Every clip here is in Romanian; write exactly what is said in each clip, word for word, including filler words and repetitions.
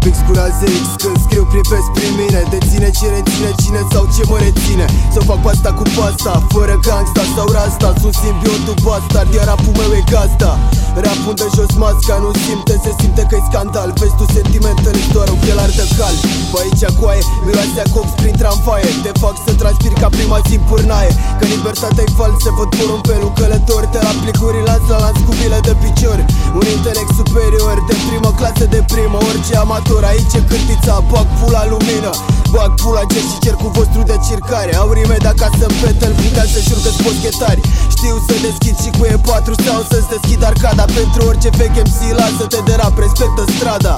Pix cu raze X, când scriu privesc prin mine. Deține ce reține cine sau ce mă reține. Să fac pasta cu pasta, fără gangsta sau rasta. Sunt simbiotul bastard, iar rapul meu e gazda. Rapul de jos masca, nu simte, se simte că-i scandal. Vezi tu sentimentele doar ochelari de cal. Pe aici coaie, miroase a cops prin tramvaie. Te fac să transpiri ca prima zi în pârnaie. Că libertatea-i fals, se văd porumbelul călători. Te la plicuri, lanț la lanț cu bile de picior. Un intelect superior, de primă clasă de primă. Orice amator, aici e cârtița, bag pula lumină. Bag pula cer și cer cu vostru de circare. Au rime de acasă în petel, puteam să jur că-s boschetari. Știu să deschid și cu E patru sau să-ți deschid arcada. Pentru orice vechi M C, lasă-te de rap, respectă strada.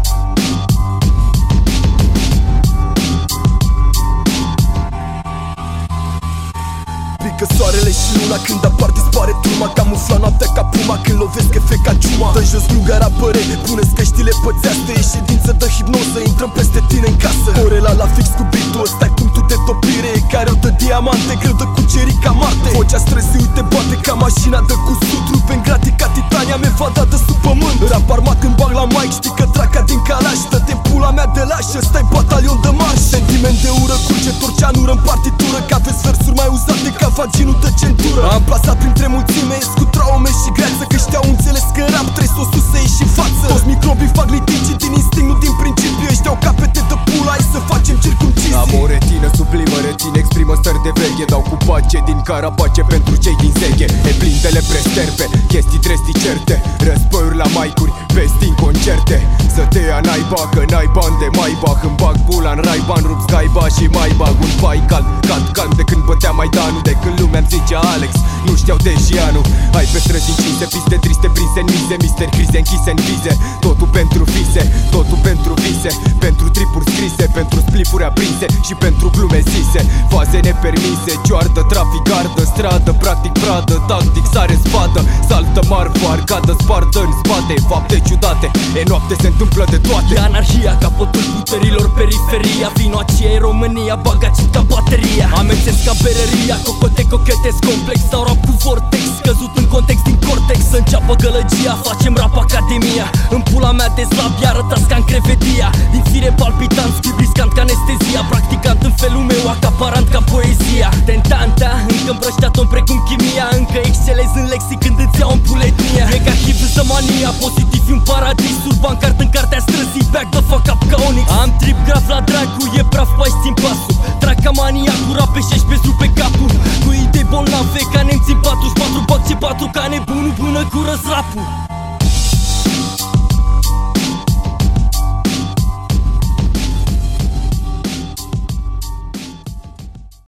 Pică soarele și luna, când apar dispare turma. Camufla noaptea ca puma, când lovesc efect ca ciuma. Dă jos luga rapăre, pune-ți căștile pățeastă. E ședință de hipnoză, intrăm peste tine în casă. Orela la fix cu beat-ul ăsta e punctul de topire. Care o dă diamante, greu de cucerit ca Marte. Vocea străzii, uite, bate ca mașina de cusut. Rupe în gratii ca Titania, mi-e vada de sub pământ. Rap armat când bag la mic, știi că traca din calaș. Dă-te pula mea de laș, ăsta-i batalion de marș. Sentiment de ură, curge torceanură în partitură. Că aveți versuri mai uzate ca vaginul de centură. Am plasat printre mulțime, ești cu traume și greață. Că știau înțeles că rap trebuie să o sus să ieși în față. Toți microbii fac litigii din instinct, nu din principiu. Ăștia au capete de pula, hai să facem circumcizii. Am o retină sublimă, reține, exprimă stări de veche. Dau cu pace din carapace pentru cei din zeche. E plin de lepre sterpe, chestii dresti certe. Războiuri la maicuri, vesti în concerte. Să te ia naiba, că n-ai bani de Maybach. Îmi bag pula în raiban, rup scaiba și mai bag un paical. Cat calm de când bătea Maidanul, de când lumea-mi zice Alex, nu știau de Gianu. Hai pe străzi încise, piste triste prinse în mize. Mister crize închise în vize. Totul pentru vise, totul pentru vise. Pentru tripuri scrise, pentru splifuri aprinse și pentru glume zise. Faze nepermise, cioardă, trafic, gardă, stradă, practic pradă, tactic, sare spadă. Saltă marfă, arcadă, spartă în spate. Fapte ciudate, e noapte, se întâmplă de toate. E anarhia, capătul puterilor, periferia. Vinoacia e România, bagaci ca bateria. Amețesc ca bereria, cocote, cochetez complex. Sau rap cu vortex, căzut în context din cortex. Să înceapă gălăgia, facem rap academia. În pula mea de slab, arătați ca în crevedia. Din fire palpitant, scriu riscant ca anestezia. Practicant în felul meu, acaparant ca poezia. Tentanta, încă împrășteat om precum chimia. Încă excelez în lexi când îți iau în puletnia. E ca H I V să mania, pozitiv un paradis. Urban cart în cartea străzii, back the fuck up ca Onyx. Am trip graf la dracu, e praf, pai țin pasul. Trag ca mania, cu rap pe șaisprezece rupe capul. Cu idei bolnave ca nemții în patruzeci și patru, bag ce patru ca nebunul până curăț rapul.